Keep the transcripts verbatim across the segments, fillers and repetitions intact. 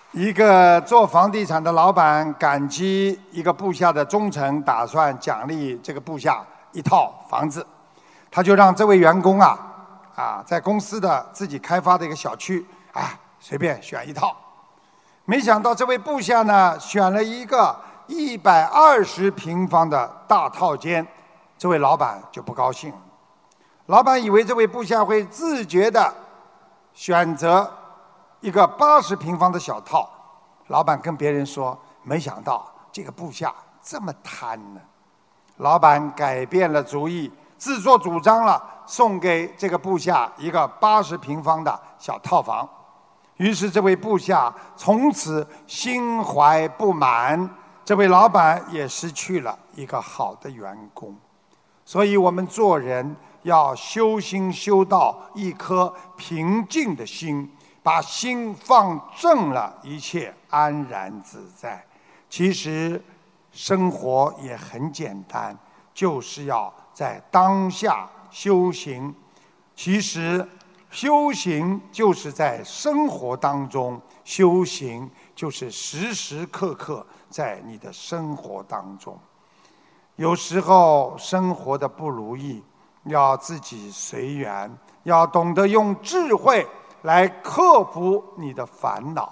一个做房地产的老板感激一个部下的忠诚，打算奖励这个部下一套房子，他就让这位员工啊啊在公司的自己开发的一个小区啊随便选一套。没想到这位部下呢选了一个一百二十平方的大套间，这位老板就不高兴了。老板以为这位部下会自觉地选择一个八十平方的小套，老板跟别人说，没想到这个部下这么贪呢。老板改变了主意，自作主张了，送给这个部下一个八十平方的小套房。于是这位部下从此心怀不满，这位老板也失去了一个好的员工。所以我们做人要修心修到一颗平静的心，把心放正了，一切安然自在。其实生活也很简单，就是要在当下修行。其实修行就是在生活当中修行，就是时时刻刻在你的生活当中。有时候生活的不如意，要自己随缘，要懂得用智慧来克服你的烦恼。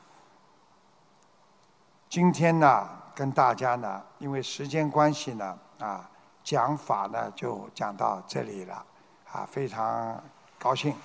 今天呢，跟大家呢，因为时间关系呢，啊，讲法呢就讲到这里了，啊，非常高兴。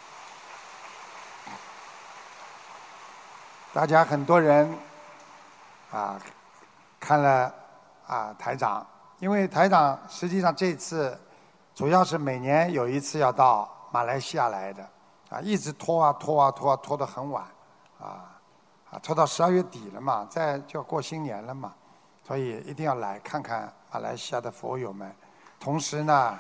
大家很多人啊看了啊台长，因为台长实际上这次主要是每年有一次要到马来西亚来的。啊，一直拖啊拖啊拖啊拖得很晚，啊啊拖到十二月底了嘛，再就要过新年了嘛，所以一定要来看看马来西亚的佛友们，同时呢，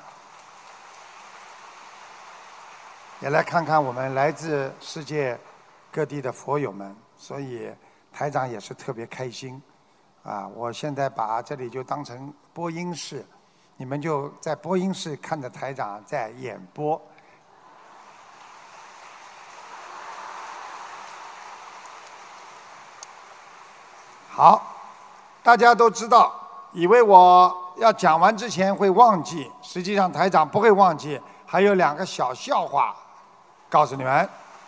也来看看我们来自世界各地的佛友们，所以台长也是特别开心，啊，我现在把这里就当成播音室，你们就在播音室看着台长在演播。好，大家都知道，以为我要讲完之前会忘记，实际上台长不会忘记，还有两个小笑话告诉你们。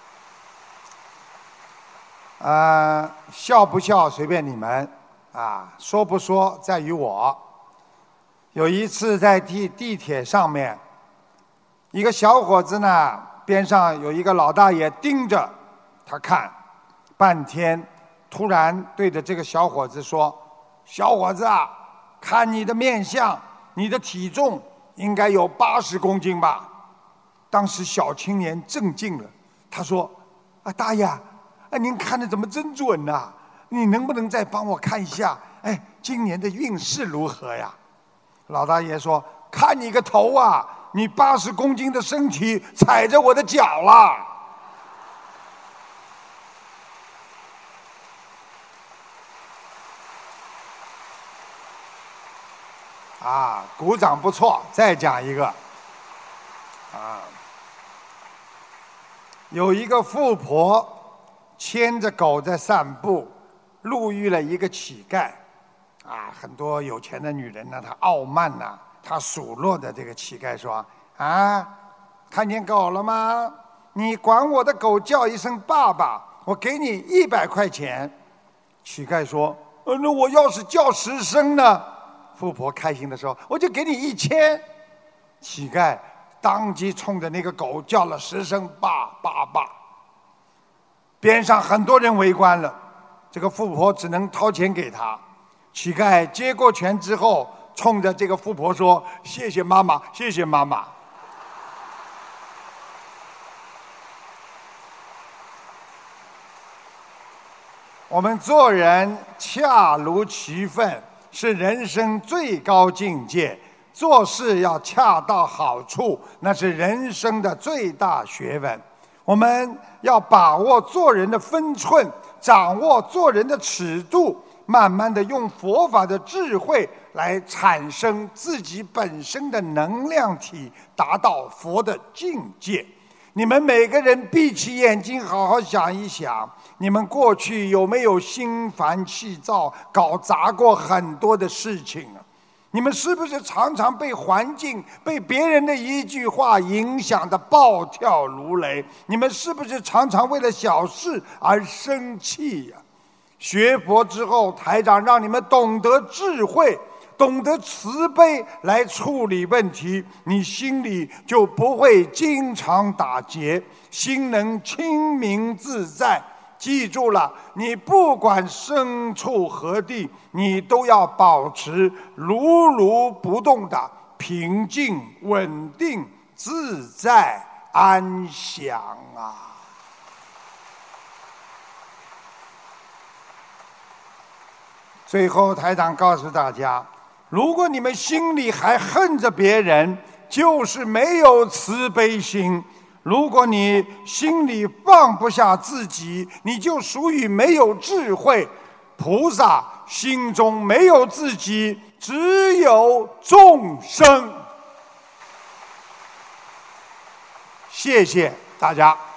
呃，笑不笑随便你们，啊，说不说在于我。有一次在地地铁上面，一个小伙子呢，边上有一个老大爷盯着他看半天。突然对着这个小伙子说：“小伙子啊，看你的面相，你的体重应该有八十公斤吧？”当时小青年震惊了，他说：“啊，大爷，啊，您看得怎么真准呐？你能不能再帮我看一下？哎，今年的运势如何呀？”老大爷说：“看你个头啊！你八十公斤的身体踩着我的脚了。”啊，鼓掌不错，再讲一个。啊，有一个富婆牵着狗在散步，路遇了一个乞丐。啊，很多有钱的女人呢，她傲慢呐、啊，她数落的这个乞丐说：“啊，看见狗了吗？你管我的狗叫一声爸爸，我给你一百块钱。”乞丐说：“呃，那我要是叫十声呢？”富婆开心的说：“我就给你一千。”乞丐当即冲着那个狗叫了十声“爸爸爸”，边上很多人围观了，这个富婆只能掏钱给他。乞丐接过钱之后，冲着这个富婆说：“谢谢妈妈，谢谢妈妈。”我们做人恰如其分，是人生最高境界。做事要恰到好处，那是人生的最大学问。我们要把握做人的分寸，掌握做人的尺度，慢慢的用佛法的智慧来产生自己本身的能量体，达到佛的境界。 你们每个人闭起眼睛，好好想一想，你们过去有没有心烦气躁，搞砸过很多的事情啊？你们是不是常常被环境、被别人的一句话影响得暴跳如雷？你们是不是常常为了小事而生气呀？学佛之后，台长让你们懂得智慧，懂得慈悲来处理问题，你心里就不会经常打结，心能清明自在。记住了，你不管身处何地，你都要保持如如不动的平静、稳定、自在、安详啊！最后，台长告诉大家，如果你们心里还恨着别人，就是没有慈悲心。如果你心里放不下自己，你就属于没有智慧。菩萨心中没有自己，只有众生。谢谢大家。